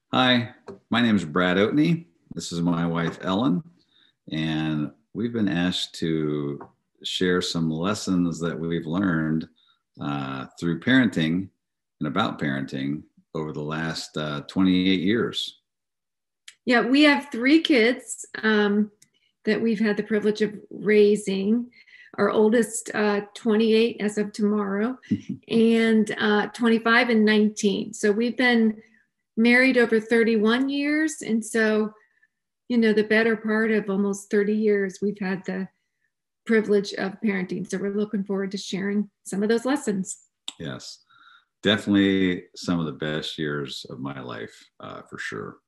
Hi, my name is Brad Oatney. This is my wife, Ellen, and we've been asked to share some lessons that we've learned through parenting and about parenting over the last 28 years. Yeah, we have three kids that we've had the privilege of raising. Our oldest, 28 as of tomorrow, and 25 and 19. So we've been married over 31 years. And so, the better part of almost 30 years, we've had the privilege of parenting. So we're looking forward to sharing some of those lessons. Yes, definitely some of the best years of my life, for sure.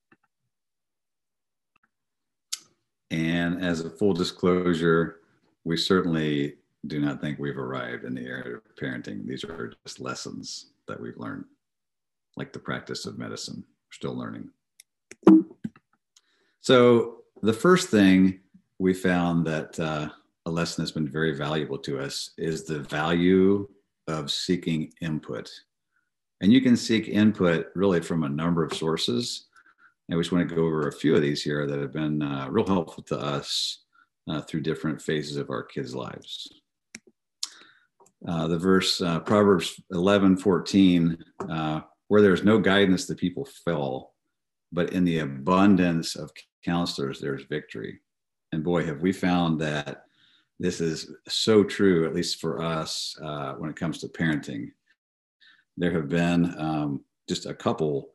And as a full disclosure, we certainly do not think we've arrived in the area of parenting. These are just lessons that we've learned, like the practice of medicine. We're still learning. So the first thing we found that a lesson that's been very valuable to us is the value of seeking input. And you can seek input really from a number of sources. And we just want to go over a few of these here that have been real helpful to us through different phases of our kids' lives. The verse, Proverbs 11:14, where there's no guidance, the people fall, but in the abundance of counselors, there's victory. And boy, have we found that this is so true, at least for us, when it comes to parenting. There have been just a couple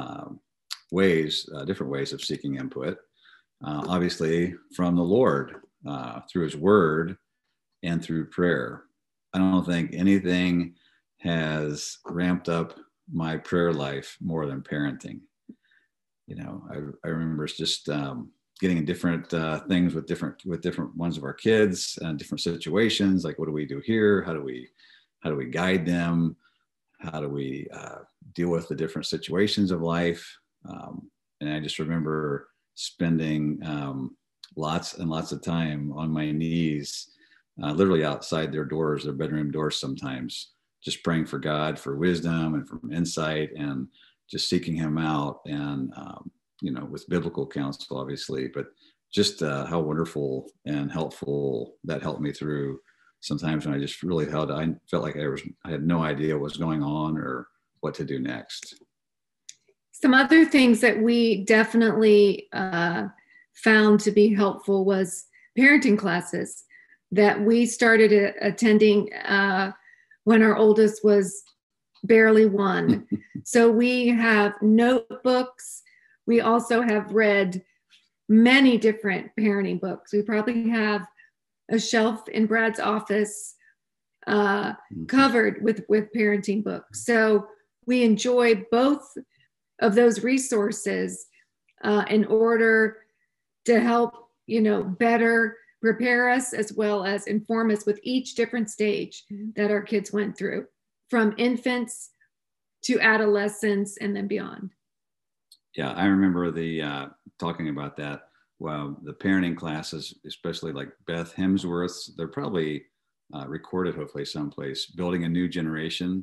different ways of seeking input. Obviously, from the Lord, through His Word and through prayer. I don't think anything has ramped up my prayer life more than parenting. I remember just getting different things with different ones of our kids and different situations. Like, what do we do here? How do we guide them? How do we deal with the different situations of life? And I just remember spending lots and lots of time on my knees, literally outside their bedroom doors sometimes, just praying for God for wisdom and for insight and just seeking Him out and, with biblical counsel, obviously, but just how wonderful and helpful that helped me through sometimes when I just really I felt like I had no idea what was going on or what to do next. Some other things that we definitely found to be helpful was parenting classes that we started attending when our oldest was barely one. So we have notebooks. We also have read many different parenting books. We probably have a shelf in Brad's office covered with parenting books. So we enjoy both of those resources in order to help, better prepare us as well as inform us with each different stage that our kids went through, from infants to adolescence and then beyond. Yeah, I remember talking about that. Well, the parenting classes, especially like Beth Hemsworth's, they're probably recorded hopefully someplace, Building a New Generation.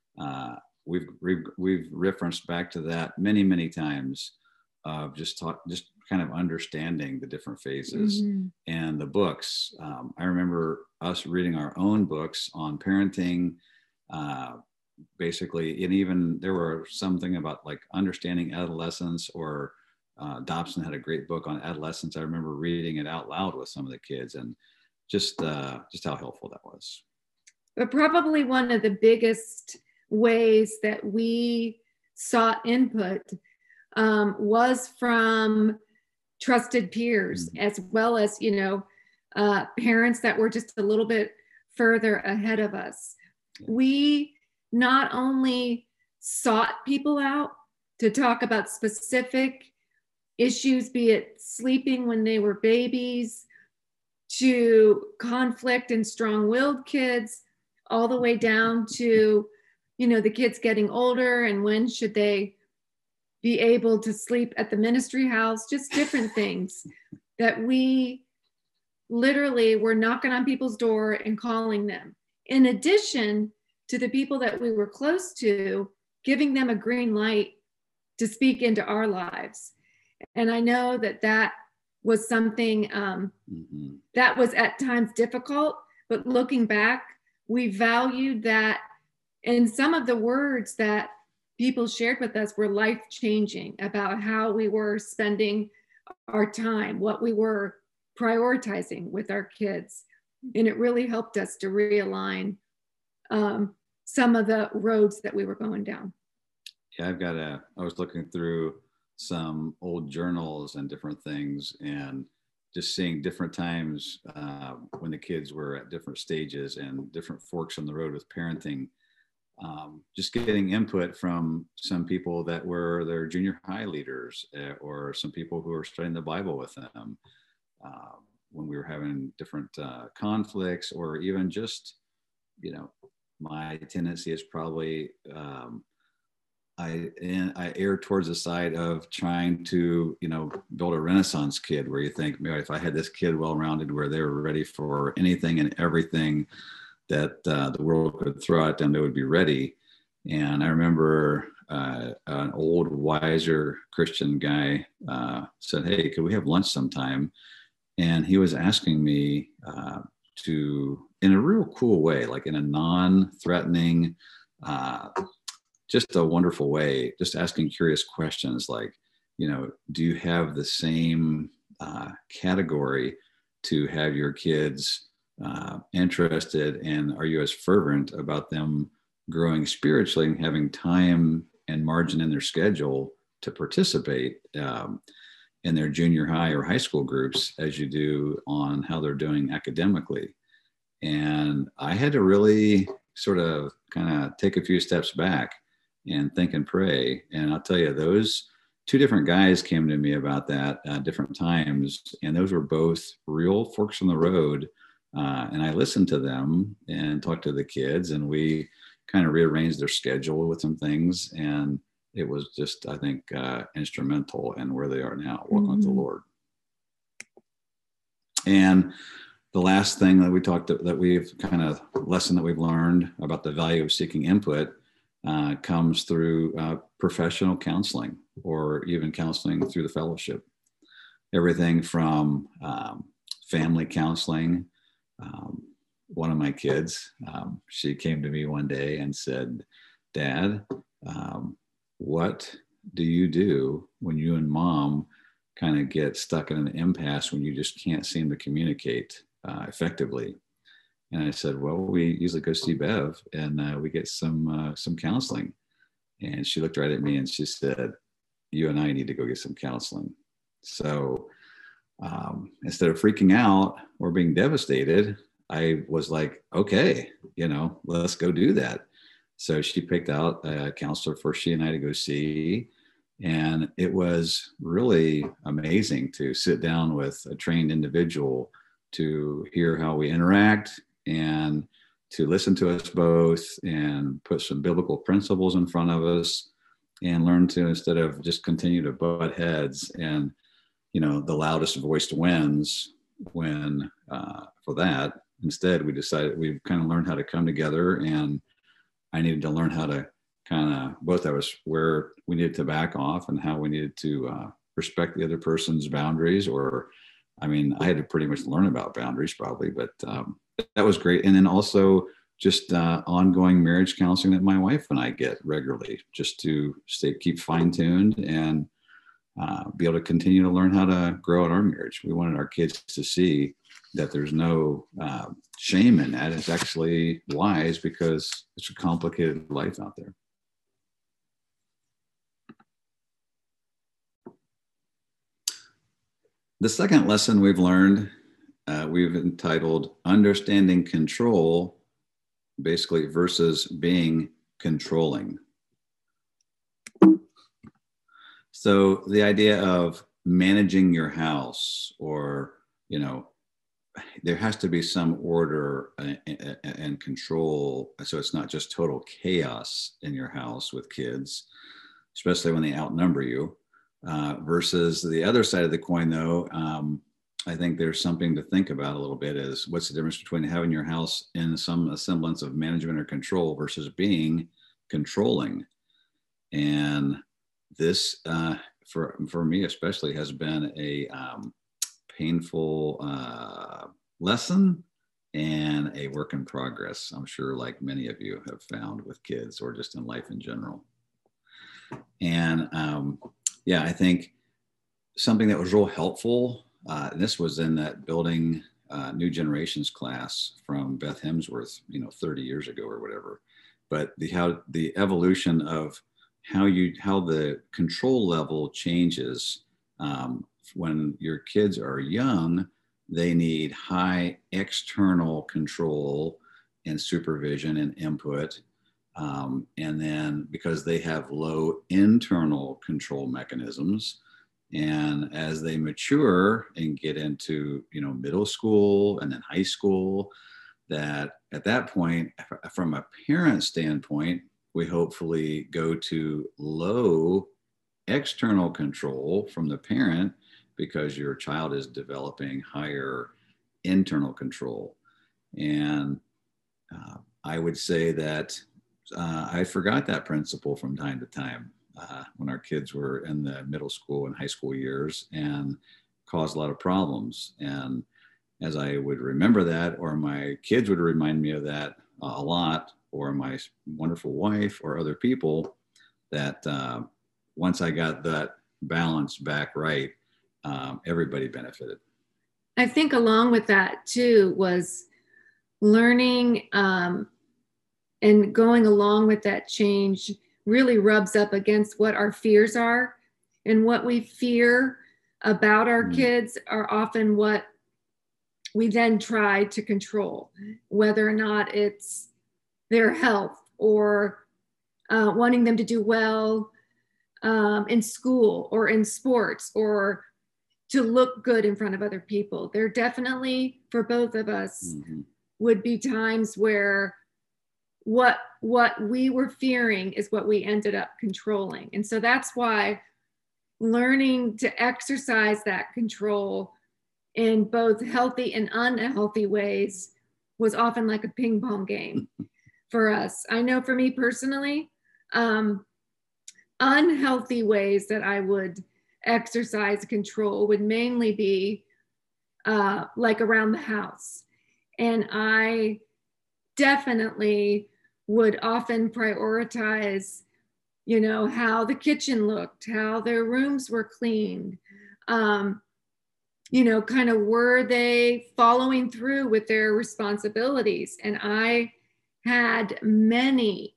We've referenced back to that many, many times of just kind of understanding the different phases and the books. I remember us reading our own books on parenting, basically, and even there were something about like understanding adolescence, or Dobson had a great book on adolescence. I remember reading it out loud with some of the kids, and just how helpful that was. But probably one of the biggest ways that we sought input was from trusted peers, as well as, parents that were just a little bit further ahead of us. We not only sought people out to talk about specific issues, be it sleeping when they were babies, to conflict and strong-willed kids, all the way down to, the kids getting older and when should they be able to sleep at the ministry house, just different things that we literally were knocking on people's door and calling them. In addition to the people that we were close to, giving them a green light to speak into our lives. And I know that that was something that was at times difficult, but looking back, we valued that. And some of the words that people shared with us were life-changing about how we were spending our time, what we were prioritizing with our kids. And it really helped us to realign some of the roads that we were going down. Yeah, I was looking through some old journals and different things, and just seeing different times when the kids were at different stages and different forks on the road with parenting. Just getting input from some people that were their junior high leaders, or some people who were studying the Bible with them when we were having different conflicts, or even just, my tendency is probably I err towards the side of trying to, build a Renaissance kid, where you think, maybe if I had this kid well-rounded, where they were ready for anything and everything that the world could throw at them, they would be ready. And I remember an old, wiser Christian guy said, "Hey, could we have lunch sometime?" And he was asking me to, in a real cool way, like in a non-threatening, just a wonderful way, just asking curious questions like, do you have the same category to have your kids interested, and are you as fervent about them growing spiritually and having time and margin in their schedule to participate in their junior high or high school groups as you do on how they're doing academically? And I had to really sort of kind of take a few steps back and think and pray. And I'll tell you, those two different guys came to me about that at different times. And those were both real forks in the road. And I listened to them and talked to the kids, and we kind of rearranged their schedule with some things. And it was just, I think, instrumental in where they are now, walking with the Lord. And the last thing that we talked that we've kind of lesson that we've learned about the value of seeking input comes through professional counseling, or even counseling through the fellowship. Everything from family counseling. One of my kids, she came to me one day and said, "Dad, what do you do when you and Mom kind of get stuck in an impasse, when you just can't seem to communicate effectively?" And I said, "Well, we usually go see Bev, and we get some counseling." And she looked right at me and she said, "You and I need to go get some counseling." So instead of freaking out or being devastated, I was like, "Okay, let's go do that." So she picked out a counselor for she and I to go see. And it was really amazing to sit down with a trained individual to hear how we interact, and to listen to us both and put some biblical principles in front of us, and learn to, instead of just continue to butt heads and, the loudest voiced wins when for that. Instead, we decided, we kind of learned how to come together, and I needed to learn how to kind of, both of us, where we needed to back off and how we needed to respect the other person's boundaries. Or, I had to pretty much learn about boundaries probably, but that was great. And then also just ongoing marriage counseling that my wife and I get regularly, just to keep fine-tuned and be able to continue to learn how to grow in our marriage. We wanted our kids to see that there's no shame in that. It's actually wise, because it's a complicated life out there. The second lesson we've learned, we've entitled "Understanding Control," basically, versus being controlling. So the idea of managing your house, or, there has to be some order and control, so it's not just total chaos in your house with kids, especially when they outnumber you. Versus the other side of the coin, though, I think there's something to think about a little bit, is what's the difference between having your house in some semblance of management or control versus being controlling. And this, for me especially, has been a painful lesson and a work in progress. I'm sure, like many of you have found with kids or just in life in general. And yeah, I think something that was real helpful, and this was in that building new generations class from Beth Hemsworth, 30 years ago or whatever. But the evolution of how the control level changes when your kids are young. They need high external control and supervision and input. And then because they have low internal control mechanisms, and as they mature and get into, middle school and then high school, that at that point, from a parent standpoint, we hopefully go to low external control from the parent because your child is developing higher internal control. And I would say that I forgot that principle from time to time when our kids were in the middle school and high school years, and caused a lot of problems. And as I would remember that, or my kids would remind me of that a lot, or my wonderful wife or other people, that once I got that balance back right, everybody benefited. I think along with that too was learning and going along with that change really rubs up against what our fears are, and what we fear about our kids are often what we then try to control, whether or not it's their health or wanting them to do well in school or in sports, or to look good in front of other people. There definitely, for both of us, would be times where what we were fearing is what we ended up controlling. And so that's why learning to exercise that control in both healthy and unhealthy ways was often like a ping pong game for us. I know for me personally, unhealthy ways that I would exercise control would mainly be like around the house. And I definitely would often prioritize, how the kitchen looked, how their rooms were cleaned, kind of were they following through with their responsibilities. And I had many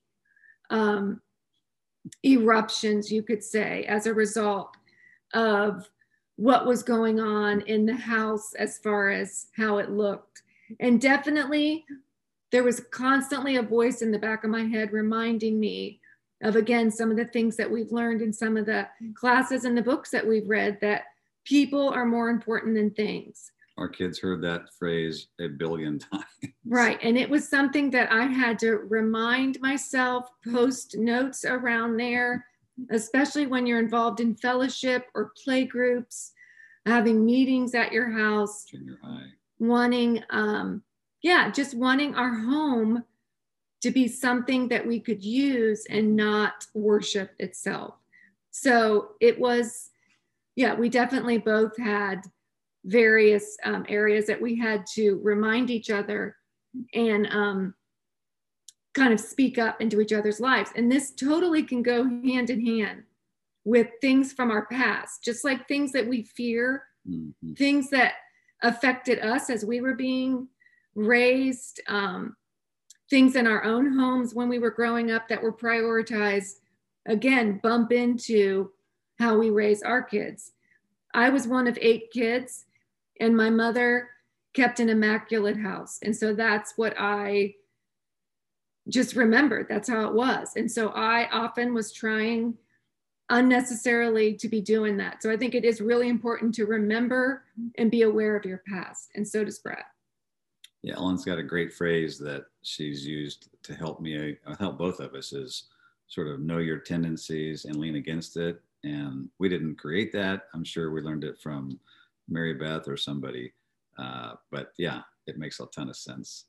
eruptions, you could say, as a result of what was going on in the house as far as how it looked. And definitely there was constantly a voice in the back of my head reminding me of, again, some of the things that we've learned in some of the classes and the books that we've read, that people are more important than things. Our kids heard that phrase a billion times. Right. And it was something that I had to remind myself, post notes around there, especially when you're involved in fellowship or play groups, having meetings at your house, junior high, wanting, just wanting our home to be something that we could use and not worship itself. So it was, we definitely both had various areas that we had to remind each other and kind of speak up into each other's lives. And this totally can go hand in hand with things from our past, just like things that we fear, things that affected us as we were being raised, things in our own homes when we were growing up that were prioritized, again, bump into how we raise our kids. I was one of 8 kids, and my mother kept an immaculate house. And so that's what I just remembered. That's how it was. And so I often was trying unnecessarily to be doing that. So I think it is really important to remember and be aware of your past. And so does Brad. Yeah, Ellen's got a great phrase that she's used to help me, help both of us, is sort of know your tendencies and lean against it. And we didn't create that. I'm sure we learned it from Mary Beth or somebody. But yeah, it makes a ton of sense.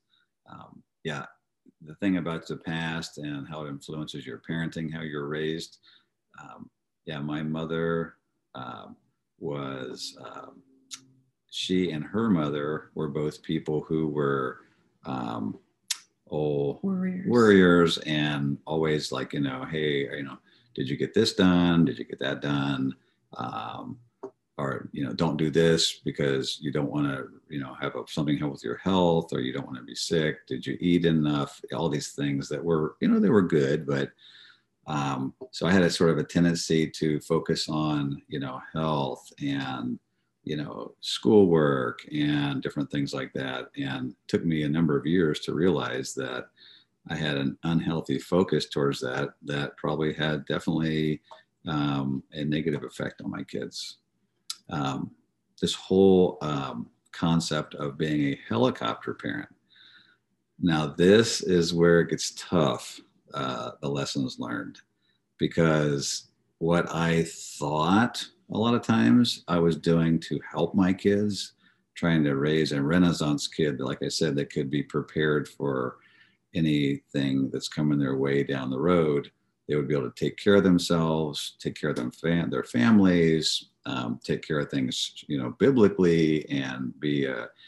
The thing about the past and how it influences your parenting, how you're raised, yeah, my mother was, she and her mother were both people who were um, warriors and always like, hey, did you get this done? Did you get that done? Um, or, don't do this because you don't want to, have something help with your health, or you don't want to be sick. Did you eat enough? All these things that were, they were good, but so I had a sort of a tendency to focus on, health and, schoolwork and different things like that. And it took me a number of years to realize that I had an unhealthy focus towards that, that probably had definitely a negative effect on my kids. This whole concept of being a helicopter parent. Now, this is where it gets tough, the lessons learned, because what I thought a lot of times I was doing to help my kids, trying to raise a Renaissance kid, like I said, that could be prepared for anything that's coming their way down the road. They would be able to take care of themselves, take care of their families, take care of things, biblically, and be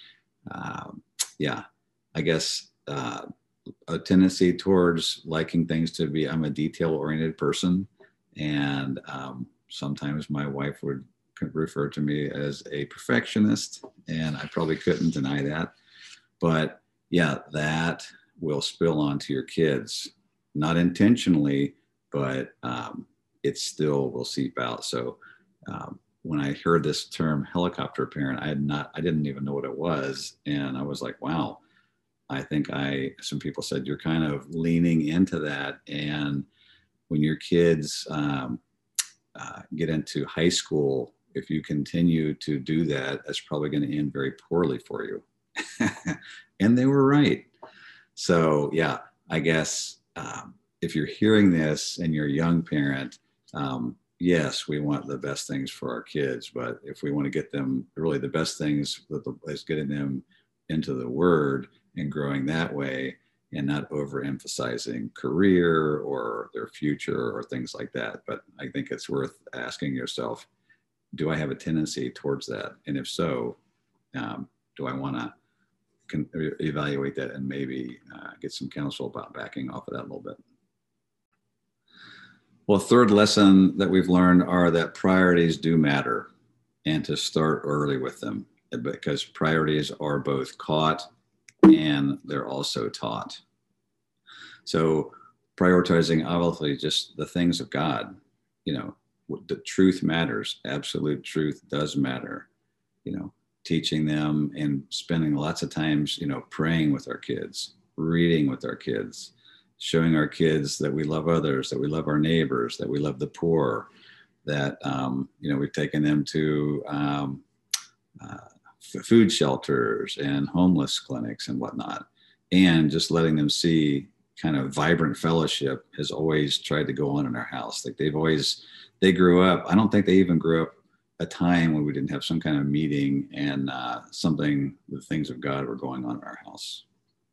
I guess, a tendency towards liking things to be, I'm a detail-oriented person. And sometimes my wife would refer to me as a perfectionist, and I probably couldn't deny that. But yeah, that will spill onto your kids, not intentionally, but it still will seep out. So when I heard this term helicopter parent, I didn't even know what it was. And I was like, wow, I think some people said you're kind of leaning into that. And when your kids get into high school, if you continue to do that, that's probably going to end very poorly for you. And they were right. So yeah, I guess if you're hearing this and you're a young parent, yes, we want the best things for our kids, but if we want to get them really the best things is getting them into the Word and growing that way, and not overemphasizing career or their future or things like that. But I think it's worth asking yourself, do I have a tendency towards that? And if so, do I want to evaluate that and maybe get some counsel about backing off of that a little bit? Well, third lesson that we've learned are that priorities do matter, and to start early with them, because priorities are both caught and they're also taught. So prioritizing, obviously, just the things of God, the truth matters. Absolute truth does matter, teaching them and spending lots of times, praying with our kids, reading with our kids, showing our kids that we love others, that we love our neighbors, that we love the poor, that, we've taken them to food shelters and homeless clinics and whatnot, and just letting them see kind of vibrant fellowship has always tried to go on in our house. Like they grew up, I don't think they even grew up a time when we didn't have some kind of meeting and the things of God were going on in our house.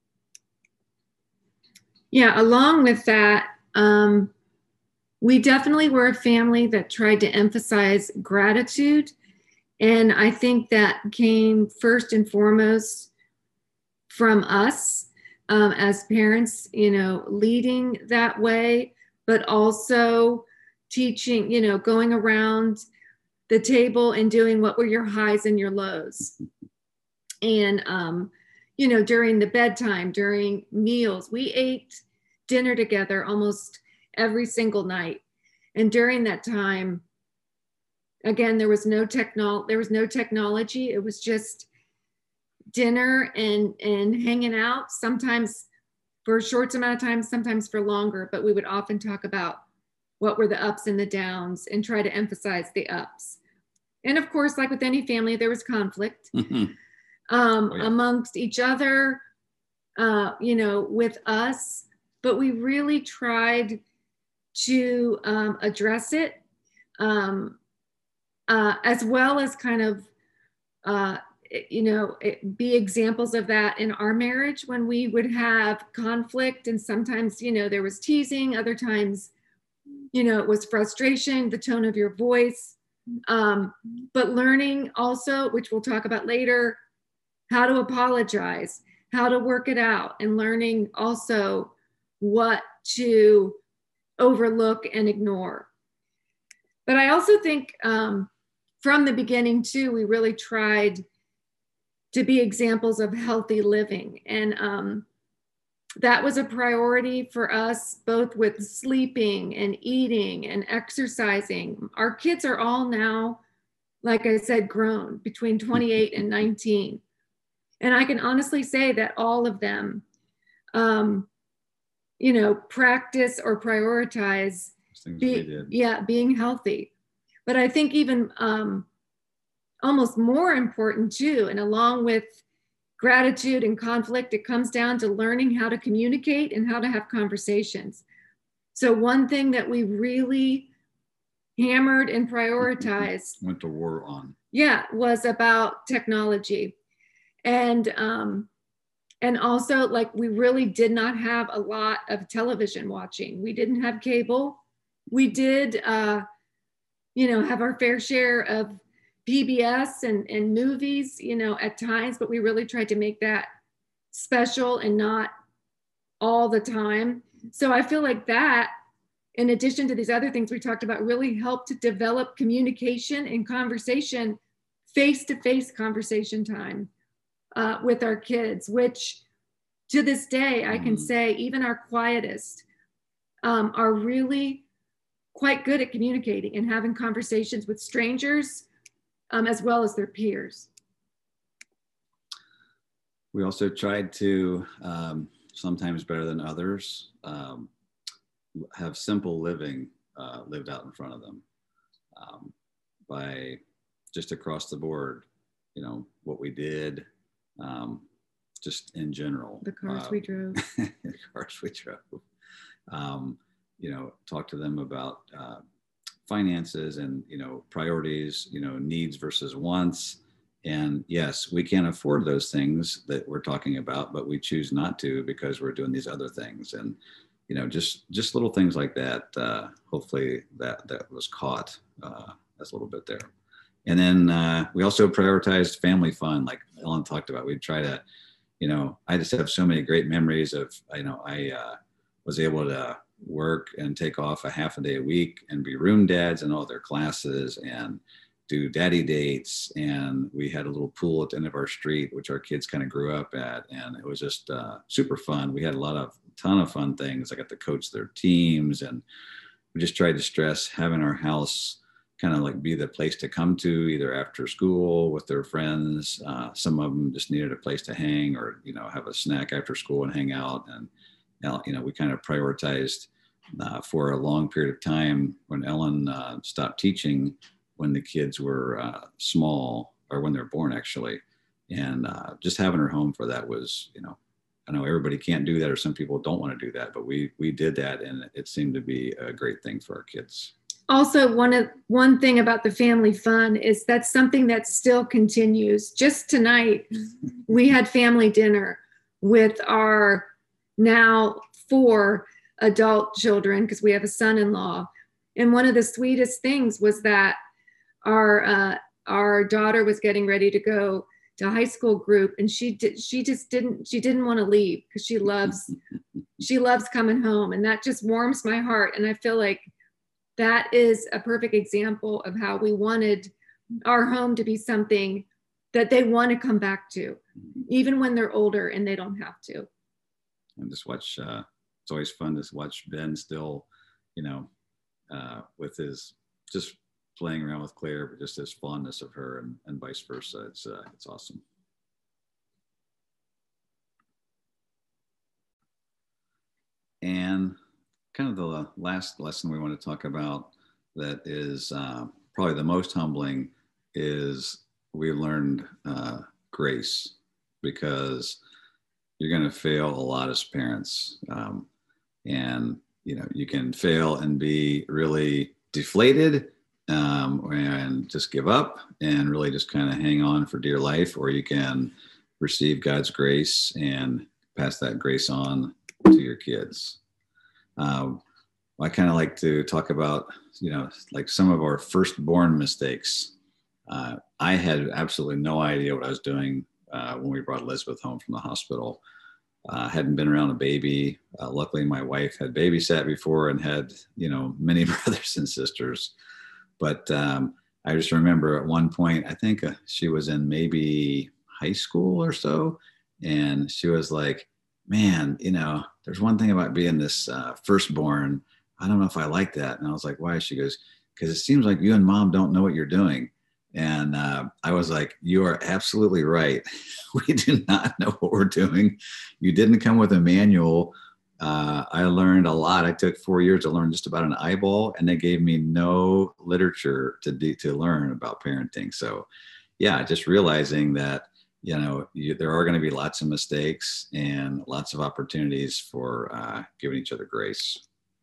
Yeah, along with that, we definitely were a family that tried to emphasize gratitude. And I think that came first and foremost from us as parents, leading that way, but also teaching, going around the table and doing what were your highs and your lows. And, during the bedtime, during meals, we ate dinner together almost every single night. And during that time, again, there was no technology. It was just dinner and hanging out, sometimes for a short amount of time, sometimes for longer, but we would often talk about what were the ups and the downs and try to emphasize the ups. And of course, like with any family, there was conflict amongst each other, with us, but we really tried to address it, as well as kind of, be examples of that in our marriage when we would have conflict. And sometimes, there was teasing, other times it was frustration, the tone of your voice, but learning also, which we'll talk about later, how to apologize, how to work it out, and learning also what to overlook and ignore. But I also think from the beginning too, we really tried to be examples of healthy living. And that was a priority for us, both with sleeping and eating and exercising. Our kids are all now, like I said, grown, between 28 and 19. And I can honestly say that all of them, practice or prioritize being healthy. But I think even almost more important too, and along with gratitude and conflict, it comes down to learning how to communicate and how to have conversations. So one thing that we really hammered and prioritized, went to war on, was about technology. And also, like, we really did not have a lot of television watching. We didn't have cable. We did have our fair share of PBS and movies, at times, but we really tried to make that special and not all the time. So I feel like that, in addition to these other things we talked about, really helped to develop communication and conversation, face-to-face conversation time with our kids, which to this day, I can say even our quietest are really quite good at communicating and having conversations with strangers, as well as their peers. We also tried to, sometimes better than others, have simple living lived out in front of them by just across the board, what we did, just in general. The cars we drove. The cars we drove. Talk to them about finances and priorities, needs versus wants. And yes, we can't afford those things that we're talking about, but we choose not to because we're doing these other things. And just little things like that. Hopefully that was caught as a little bit there. And then we also prioritized family fun, like Ellen talked about. We try to, I just have so many great memories of, I was able to work and take off a half a day a week and be room dads in all their classes and do daddy dates. And we had a little pool at the end of our street, which our kids kind of grew up at. And it was just super fun. We had a ton of fun things. I got to coach their teams, and we just tried to stress having our house kind of like be the place to come to either after school with their friends. Some of them just needed a place to hang or, have a snack after school and hang out. And, we kind of prioritized for a long period of time when Ellen stopped teaching, when the kids were small, or when they're born actually. And just having her home for that was, I know everybody can't do that, or some people don't want to do that, but we did that, and it seemed to be a great thing for our kids. Also, one thing about the family fun is that's something that still continues. Just tonight, we had family dinner with our now 4 adult children, because we have a son-in-law. And one of the sweetest things was that our daughter was getting ready to go to high school group, and she didn't want to leave because she loves coming home, and that just warms my heart. And I feel like that is a perfect example of how we wanted our home to be something that they want to come back to, even when they're older and they don't have to. And just watch, it's always fun to watch Ben still, with his just playing around with Claire, but just his fondness of her and vice versa. It's awesome. And kind of the last lesson we want to talk about that is probably the most humbling is we learned grace, because you're going to fail a lot as parents. And, you can fail and be really deflated and just give up and really just kind of hang on for dear life, or you can receive God's grace and pass that grace on to your kids. I kind of like to talk about, like some of our firstborn mistakes. I had absolutely no idea what I was doing when we brought Elizabeth home from the hospital. Hadn't been around a baby. Luckily, my wife had babysat before and had, many brothers and sisters. But I just remember at one point, I think she was in maybe high school or so. And she was like, man, there's one thing about being this firstborn. I don't know if I like that. And I was like, why? She goes, because it seems like you and mom don't know what you're doing. And I was like, you are absolutely right. We do not know what we're doing. You didn't come with a manual. I learned a lot. I took 4 years to learn just about an eyeball, and they gave me no literature to learn about parenting. So yeah, just realizing that, there are going to be lots of mistakes and lots of opportunities for giving each other grace.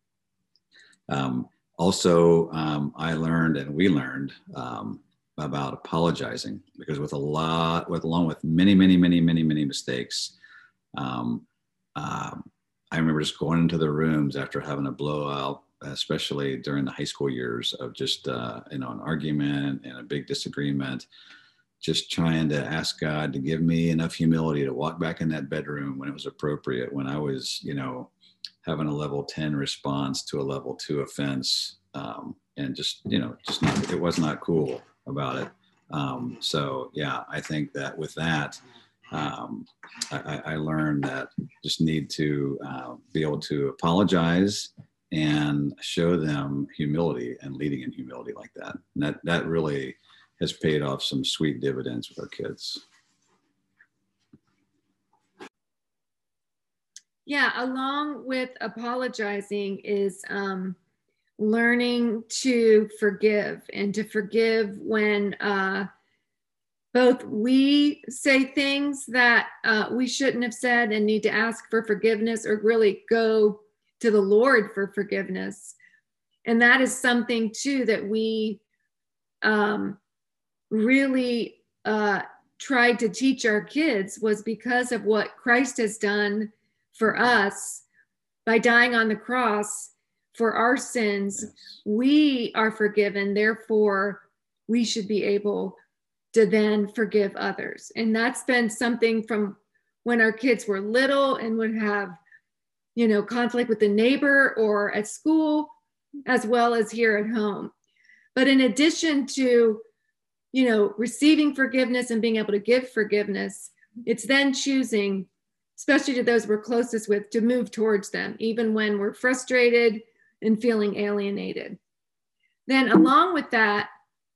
Also, I learned, and we learned, about apologizing, because along with many mistakes, I remember just going into the rooms after having a blowout, especially during the high school years, of just an argument and a big disagreement, just trying to ask God to give me enough humility to walk back in that bedroom when it was appropriate, when I was having a level 10 response to a level 2 offense, and just not, it was not cool about it. So yeah, I think that with that, I learned that just need to be able to apologize and show them humility, and leading in humility like that. And that really has paid off some sweet dividends with our kids. Yeah, along with apologizing is learning to forgive, and to forgive when both we say things that we shouldn't have said and need to ask for forgiveness, or really go to the Lord for forgiveness. And that is something too that we really tried to teach our kids, was because of what Christ has done for us by dying on the cross for our sins. Yes. We are forgiven, therefore we should be able to then forgive others. And that's been something from when our kids were little and would have, conflict with the neighbor or at school, as well as here at home. But in addition to, receiving forgiveness and being able to give forgiveness, it's then choosing, especially to those we're closest with, to move towards them, even when we're frustrated and feeling alienated. Then along with that,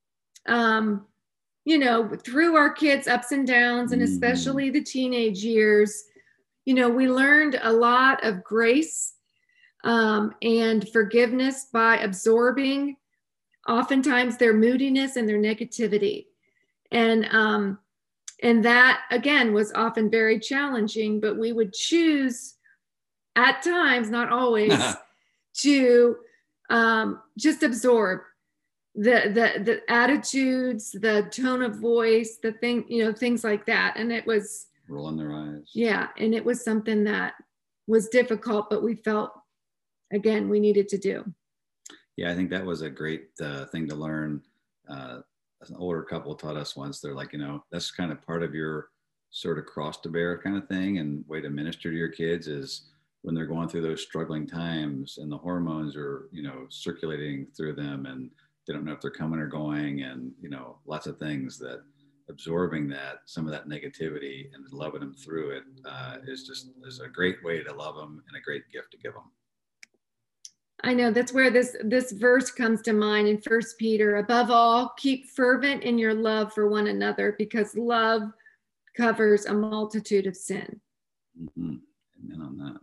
through our kids' ups and downs, and especially the teenage years, we learned a lot of grace and forgiveness by absorbing oftentimes their moodiness and their negativity. And that, again, was often very challenging, but we would choose at times, not always, to just absorb the attitudes, the tone of voice, the things like that. And it was rolling their eyes. Yeah. And it was something that was difficult, but we felt, again, we needed to do. Yeah, I think that was a great thing to learn. An older couple taught us once, they're like, that's kind of part of your sort of cross to bear kind of thing, and way to minister to your kids is when they're going through those struggling times and the hormones are, circulating through them, and they don't know if they're coming or going, and, lots of things, that absorbing some of that negativity and loving them through it is a great way to love them, and a great gift to give them. I know that's where this verse comes to mind in 1 Peter. Above all, keep fervent in your love for one another, because love covers a multitude of sin. Mm-hmm. Amen on that.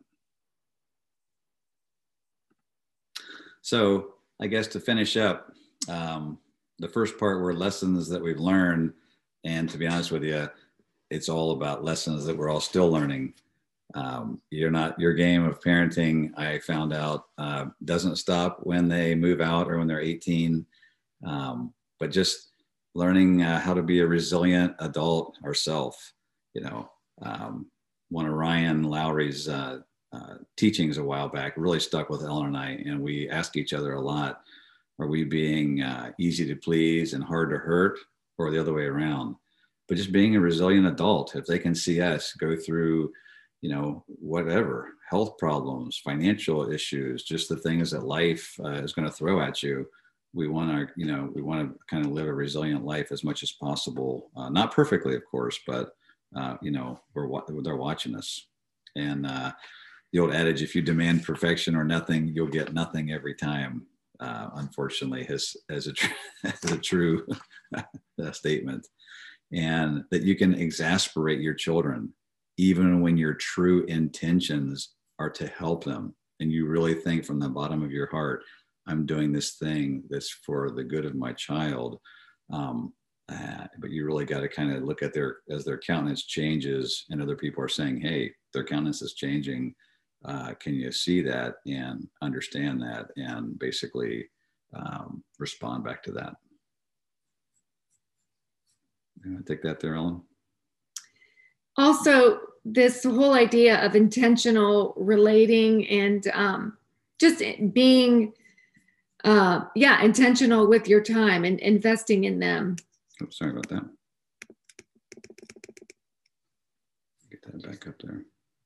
So I guess to finish up, the first part were lessons that we've learned. And to be honest with you, it's all about lessons that we're all still learning. Your game of parenting, I found out, doesn't stop when they move out or when they're 18, but just learning how to be a resilient adult ourselves. One of Ryan Lowry's teachings a while back really stuck with Ellen and I, and we ask each other a lot, are we being easy to please and hard to hurt, or the other way around? But just being a resilient adult, if they can see us go through, whatever, health problems, financial issues, just the things that life is going to throw at you, we want to kind of live a resilient life as much as possible. Not perfectly, of course, but they're watching us. And the old adage, if you demand perfection or nothing, you'll get nothing every time. Unfortunately, as a true statement. And that you can exasperate your children even when your true intentions are to help them, and you really think from the bottom of your heart, I'm doing this thing that's for the good of my child. But you really got to kind of look at as their countenance changes and other people are saying, hey, their countenance is changing. Can you see that and understand that and basically respond back to that? You want to take that there, Ellen? Also, this whole idea of intentional relating and just being, intentional with your time and investing in them. Oh, sorry about that. Get that back up there.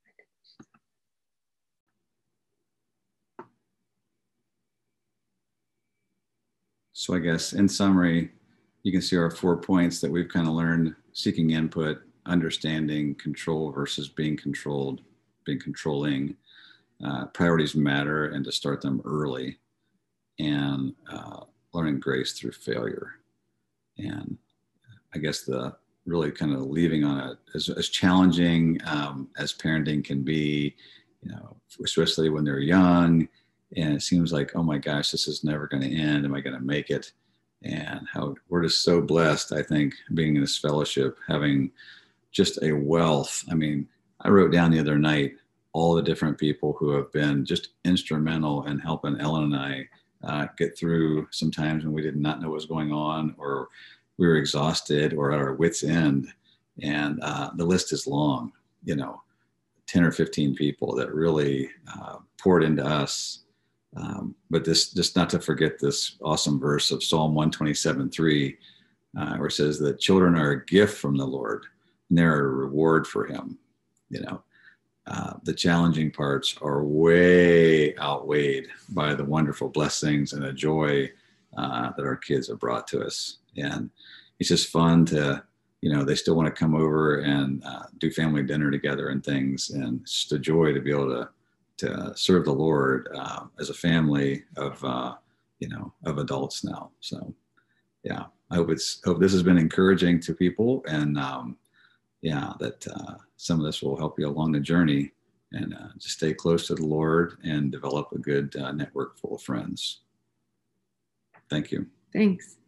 So I guess in summary, you can see our 4 points that we've kind of learned: seeking input, understanding, control versus being controlled, being controlling, priorities matter, and to start them early, and learning grace through failure. And I guess the really kind of leaving on it, as challenging as parenting can be, especially when they're young, and it seems like, oh my gosh, this is never going to end. Am I going to make it? And how we're just so blessed, I think, being in this fellowship, having just a wealth. I mean, I wrote down the other night all the different people who have been just instrumental in helping Ellen and I get through some times when we did not know what was going on, or we were exhausted or at our wits' end. And the list is long, 10 or 15 people that really poured into us. But this, just not to forget this awesome verse of Psalm 127:3, where it says that children are a gift from the Lord, and they're a reward for him. The challenging parts are way outweighed by the wonderful blessings and the joy that our kids have brought to us. And it's just fun to, they still want to come over and do family dinner together and things. And it's just a joy to be able to serve the Lord as a family of adults now. So, yeah, I hope this has been encouraging to people, and that some of this will help you along the journey, and just stay close to the Lord and develop a good network full of friends. Thank you. Thanks.